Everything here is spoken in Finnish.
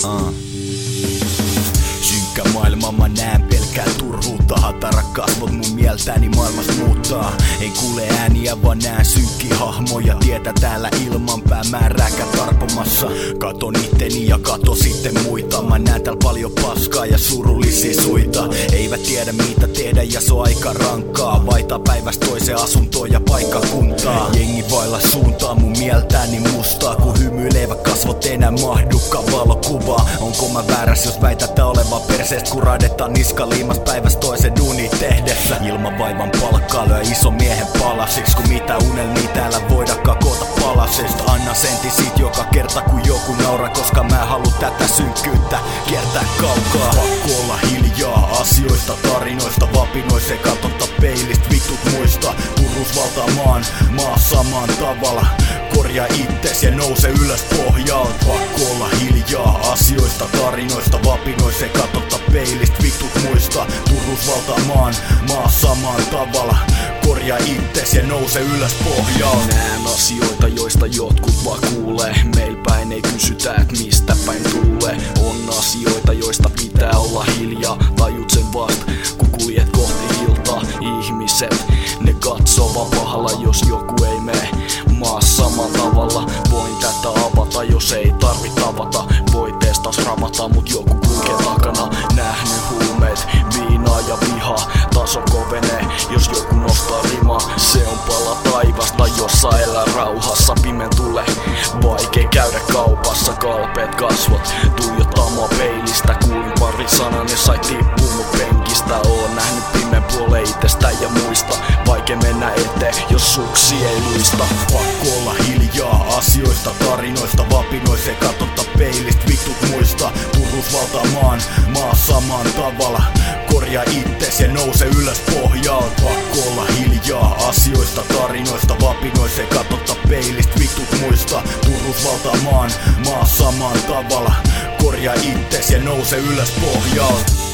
Synkkä maailma, mä näen pelkkää turhuutta. Hatara kasvot mun mieltäni maailmasta muuttaa. En kuule ääniä, vaan näen synkkiä hahmoja. Tietä täällä ilmanpää määräkä tarpomassa. Katon itteni ja kato sitten muita. Mä näen täällä paljon paskaa ja surullisia suita. Eivät tiedä mitä tehdä ja se on aika rankkaa. Vaihtaa päivästä toiseen asuntoon ja paikkakuntaa. Jengi vailla suuntaa mun mieltäni mustaa. Kun hymyilevä kasvot enää mahdukaan valokuvaa. Onko mä vääräs jos väitätä olevaa perseestä, kun raidetaan niska liimas päivästä toisen duuni tehdessä. Ilman vaivan palkkaa lyö iso miehen palasiksi, kun mitä unelmia täällä voidakaan koota palasesta. Anna sentin siitä joka kerta kun joku nauraa, koska mä haluun tätä synkkyyttä kiertää kaukaa. Pakko olla hiljaa asioista, tarinoista, vapinoissa ei katsota peilistä, vitut muista. Turruus valtaa maa samaan tavalla. Korjaa itses ja nouse ylös pohjalta. Pakko olla hiljaa asioista, tarinoista, vapinoissa ei katsota peilistä, vitut muista. Turruus valtaa maa samaan tavalla. Korjaa itses ja nouse ylös pohjalta. Näen asioita joista jotkut vaan kuulee. Meil päin ei kysytä et mistä päin tulee. On asioita joista pitää olla hiljaa. Tajut sen vasta kun kuljet kohti iltaa. Ihmiset ne katsoo vaan pahalla jos joku ei mene maa samalla tavalla. Voin tätä avata jos ei tarvit avata. Voi testas ravata mut joku kulkee takana. Nähnyt huumeet, viinaa ja vihaa. Taso kovenee jos joku nostaa rimaa. Se on pala taivasta jossa elää rauhassa. Pimen tulee vaikea käydä kaupassa. Kalpeet kasvot tuijottaa mua peilistä. Kuulin pari sanan ja sai tippuu mut penkistä. Oon nähnyt pimeän puolen itsestä ja muista. Vaikea mennä eteen jos suksi ei luista. Pakko olla hiljaa asioista, tarinoista, vapinoissa ei katsota peilistä, vitut muista. Turruus valtaa maa samaan tavalla. Korjaa itses ja nouse ylös pohjalta. Pakko olla hiljaa asioista, tarinoista, vapinoissa ei katsota peilistä, vitut muista. Turruus valtaa maa samaan tavalla. Korjaa itses ja nouse ylös pohjalta.